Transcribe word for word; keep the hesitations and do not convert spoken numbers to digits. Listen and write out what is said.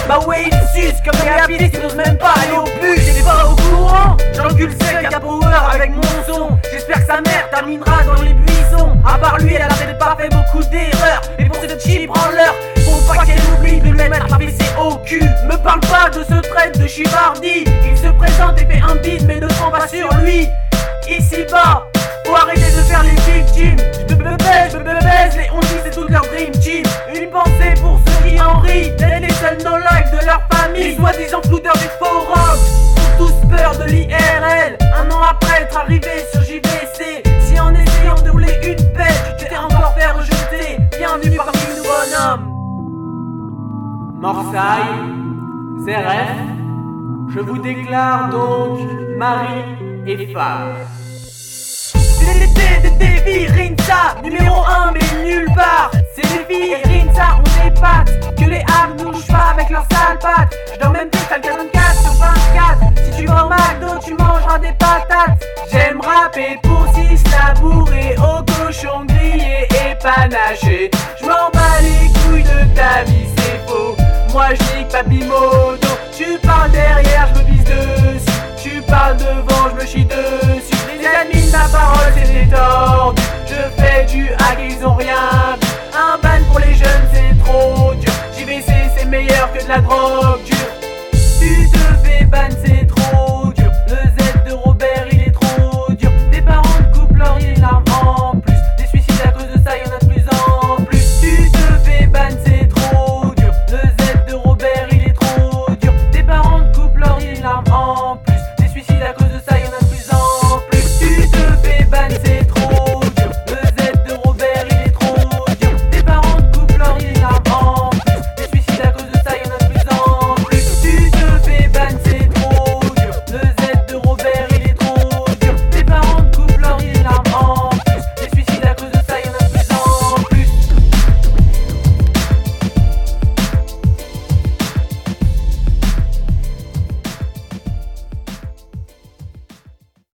Bah ouais, il suce comme les rapides qui n'osent même pas aller au but. T'es pas au courant, j'encule sec à Power avec mon son. J'espère que sa mère terminera dans les buissons. À part lui, elle a peut-être pas fait beaucoup d'erreurs, mais pour cette chip en l'heure, faut pas qu'elle oublie de lui mettre un P C au cul. Me parle pas de ce traite de chibardi. Il se présente et fait un beat mais ne prend pas sur lui. Ici bas, faut arrêter de faire les victimes. Je me baise, je me baise, les on dit c'est toute leur dream team. Une pensée pour ceux qui en rient, d'être les seuls no life de leur famille. Les soi-disant flouteurs des forums ont tous peur de l'I R L. Un an après être arrivé sur J V C, si en essayant de rouler une pelle, tu t'es encore fait rejeter, bienvenue parmi nous bonhommes. Morsaille, Zeref, je vous déclare donc mari et femme. C'est l'été de Davy, Rinsa, numéro un mais nulle part. C'est Davy et Rinsa, on épate, que les âmes nous touchent pas avec leurs sales pattes. Je dors même plus, t'as le vingt-quatre sur vingt-quatre. Si tu vas au McDo, tu mangeras des patates. J'aime rapper pour six labourés, au cochon grillé et panaché. Je m'en bats les couilles de ta vie, c'est faux. Moi je nique Papy Mo.